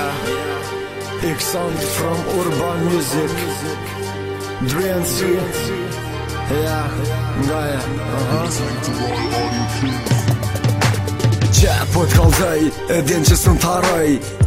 Yeah, X-Sound from Urban Music, DreNC. Yeah, Qe po t'kallzaj, e din që s'm t'harroj.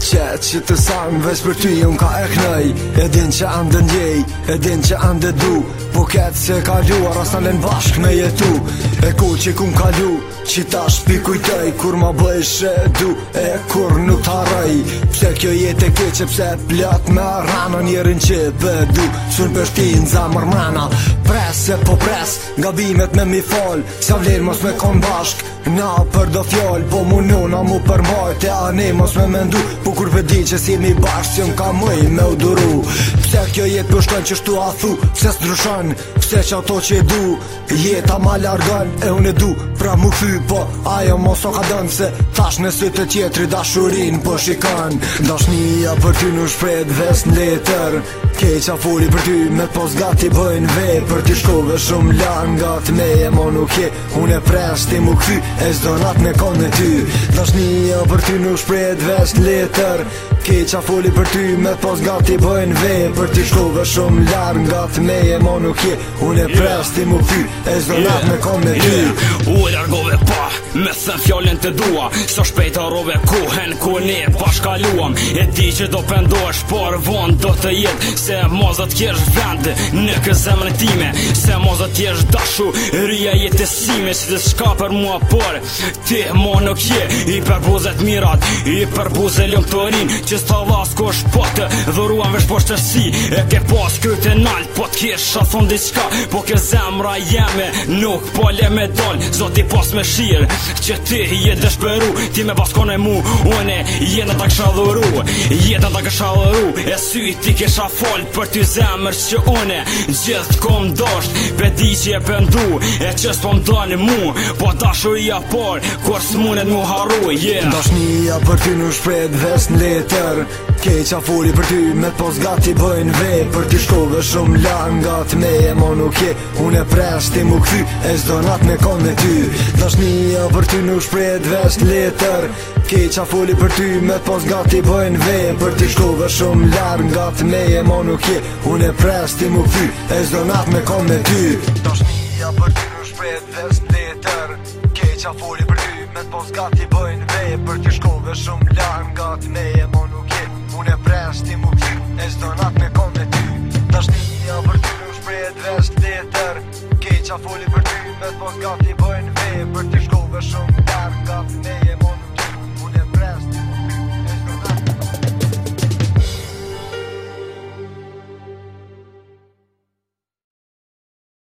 Që të sam veç për ty unë ka e knoj. E din që ande ndjej, e din që ande du. Po ketë se kaluar as t'alen bashk me jetu. E ku që kum kalu, që ta shpi kujtoj. Kur ma bëjsh e du, e kur nuk t'harroj. Pse kjo jetë e keqe, pse plot me rana. Njerin që bëdu, sun për shti në zamër mrena. Pres e po pres, gabimet me mi fal. Sa vler mos me kon bashk, na për do fjall. Po munona mu përmbajt e ane mos me mendu. Po kur vedi që si mi bashk që m'ka mëj me uduru. Pse kjo jetë përshkon që shtu a thu, pse s'ndryshon, pse që ato që e du jeta ma largon e unë e du. Pra mu kthy po ajo mos o ka dënë se tash në sytë të tjetri dashurin po shikon. Dashnia për ty nuk shpret ves në letër. Keqa foli për ty me pos gati bëjnë vej. Për ty shkove shumë lan gati me e mo nuk je. Unë e pres ti mu kthy e zdonat me kon me ty. Dashnia për ty nuk shpret ves në letër. Keqa foli për ty me pos gati bëjnë vej. Për ty shkove shumë lan gati me e mo nuk je. Unë e pres ti mu kthy e zdonat me kon me ty. U largove pa, me thën fjallin të dua. So shpejt harrove kuhen ku ne bashkaluam. E di që do pendosh, por von do të jet. Se mos do t'jesh vend në këtë zemrën time. Se mos do t'jesh dashu rria jetësime. Si të shka për mua por ti mo nuk je. I për buzet mirat, i për buze lumëtorin. Që s'ta vas ko shpote, dhuruan vesh poshtërsi. E ke pas kryte nalt, po t'kisha thon diçka. Po ke zemra jeme, nuk po le me dal. Zoti pas me shir, që ti je dëshpëru. Ti me baskone mu, une jetën ta kësha dhuru. Jetën ta kësha dhuru, e sy ti kisha fol. Për ty zemër që une gjithë kom dosht. Pe di që je pëndu, e që s'po m'dani mu. Po dashuria por, kur s'munet mu harru. Dashnia për ty nuk shpret ves në letër. Keqa foli për ty me pos gati bëjnë vej. Për ty shkove shumë lan gati me e mo nuk je. Unë e pres ti mu kthy e zdonat me kon me ty. Dashnia për ty nuk shpret ves në letër. Keqa foli për ty me pos gati bëjnë vej. Për ty shkove shumë lan gati me e mo nuk je. Unë e pres ti mu kthy e zdonat me kon me ty. Dashnia për ty nuk shpret ves në letër. Keqa foli për ty me pos gati bëjnë vej. Për ty shkove shumë lan gati me e mo nuk je. Unë e pres ti mu kthy e zdonat me kon me ty. Dashnia për ty nuk shpret ves në letër. Keqa foli për ty me pos gati bëjnë vej. Për ty shkove shumë lan gati